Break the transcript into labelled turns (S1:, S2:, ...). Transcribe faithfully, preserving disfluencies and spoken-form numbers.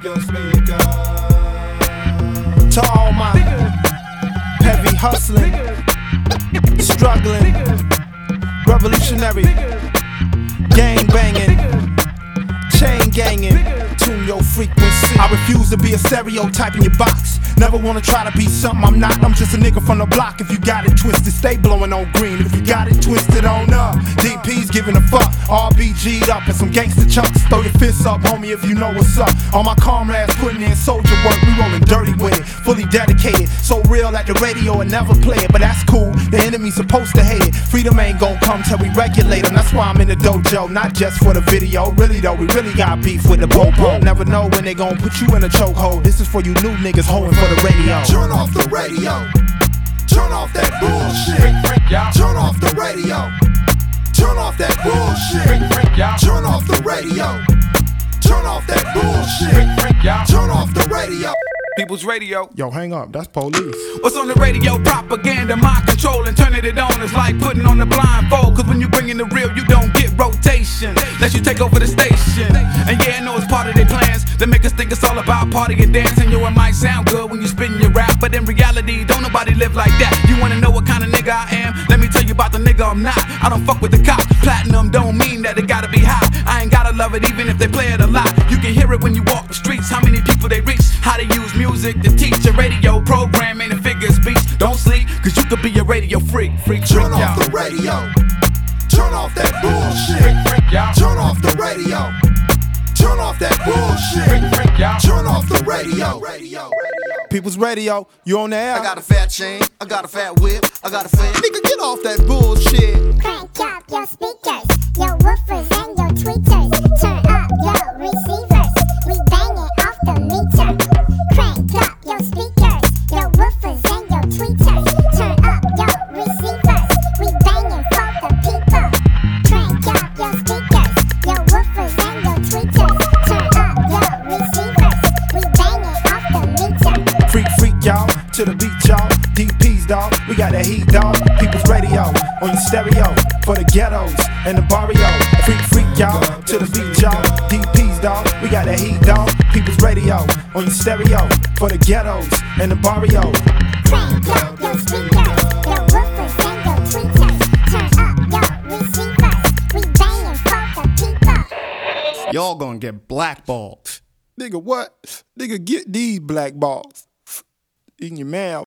S1: your speaker.
S2: To all my heavy hustling, struggling, revolutionary, gang banging, chain ganging, tune your frequency. I refuse to be a stereotype in your box. Never wanna try to be something I'm not. I'm just a nigga from the block. If you got it twisted, stay blowing on green. If you got it twisted, on up. D P's giving a fuck. R B G'd up and some gangster chunks. Throw your fists up, homie, if you know what's up. All my comrades putting in soldier work. We rolling dirty with it, fully dedicated. So real at the radio and never play it, but that's cool. The enemy's supposed to hate it. Freedom ain't gon' come till we regulate them. That's why I'm in the dojo, not just for the video. Really though, we really got beef with the popo. Never know when they gon' put you in a chokehold. This is for you new niggas holding for the radio.
S3: Turn off the radio. Turn off that bullshit. Turn off the radio. Turn off that bullshit. Turn off the radio. Turn off that bullshit. Turn off the radio.
S4: People's Radio.
S2: Yo, hang up, that's police.
S4: What's on the radio? Propaganda, mind control, and turning it on is like putting on the blindfold. Cause when you bring in the real, you don't get rotation. Let you take over the station. And yeah, I know it's part of their plans. They make us think it's all about party and dance. And yo, it might sound good when you spitting your rap, but in reality, don't nobody live like that. You wanna know what kind of nigga I am? Let me tell you about the nigga I'm not. I don't fuck with the cops. Platinum don't mean that it gotta be hot. I ain't gotta love it even if they play it a lot. You can hear it when you walk the streets. How many people they reach? How they use music. Music to teach a radio programming and figure speech. Don't sleep, cause you could be a radio freak. Freak,
S3: Turn
S4: freak,
S3: off the radio. Turn off that bullshit. Turn off the radio. Turn off that bullshit. Turn off the radio.
S2: People's Radio, you on the air?
S3: I got a fat chain, I got a fat whip, I got a fat. Nigga, get off that bullshit.
S5: Crank up your speakers, your woofers and your tweeters. Turn up your receivers, we banging off the meter. Crank up your speakers, your woofers and your tweeters. Turn up your receivers, we banging for the people. Crank up your speakers, your woofers and your tweeters. Turn up your receivers, we banging off the meter.
S2: Freak, freak, y'all, to the beat, y'all. D P's, dawg, we got that heat, dawg. People's Radio, on your stereo, for the ghettos and the barrio. Freak, freak, y'all, to the beat, y'all. D P's, dawg, we got that heat, dawg. People's Radio, on your stereo, for the ghettos and the barrio.
S5: Crank up your speakers, your woofers and your tweeters. Turn up your receivers, we banging for the people.
S6: Y'all gonna get blackballed.
S2: Nigga, what? Nigga, get these black balls in your mouth.